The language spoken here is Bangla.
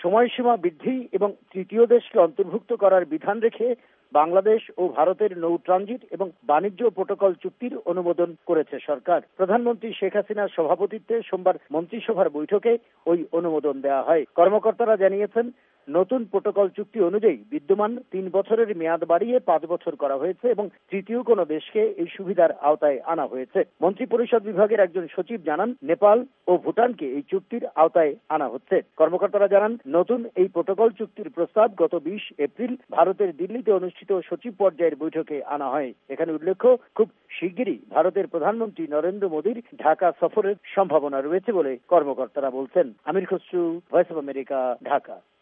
সময়সীমা বৃদ্ধি এবং তৃতীয় দেশকে অন্তর্ভুক্ত করার বিধান রেখে বাংলাদেশ ও ভারতের নৌ ট্রানজিট এবং বাণিজ্য প্রোটোকল চুক্তির অনুমোদন করেছে সরকার। প্রধানমন্ত্রী শেখ হাসিনার সভাপতিত্বে সোমবার মন্ত্রিসভার বৈঠকে ওই অনুমোদন দেওয়া হয়। কর্মকর্তারা জানিয়েছেন, নতুন প্রোটোকল চুক্তি অনুযায়ী বিদ্যমান 3 বছরের মেয়াদ বাড়িয়ে 5 বছর করা হয়েছে এবং তৃতীয় কোনো দেশকে এই সুবিধার আওতায় আনা হয়েছে। মন্ত্রিপরিষদ বিভাগের একজন সচিব জানান, নেপাল ও ভুটানকে এই চুক্তির আওতায় আনা হচ্ছে। কর্মকর্তারা জানান, নতুন এই প্রোটোকল চুক্তির প্রস্তাব গত 20 এপ্রিল ভারতের দিল্লিতে অনুষ্ঠিত সচিব পর্যায়ের বৈঠকে আনা হয়। এখানে উল্লেখ্য, খুব শিগগিরই ভারতের প্রধানমন্ত্রী নরেন্দ্র মোদীর ঢাকা সফরের সম্ভাবনা রয়েছে বলে কর্মকর্তারা বলছেন। Amir Khasru, Voice of America, Dhaka.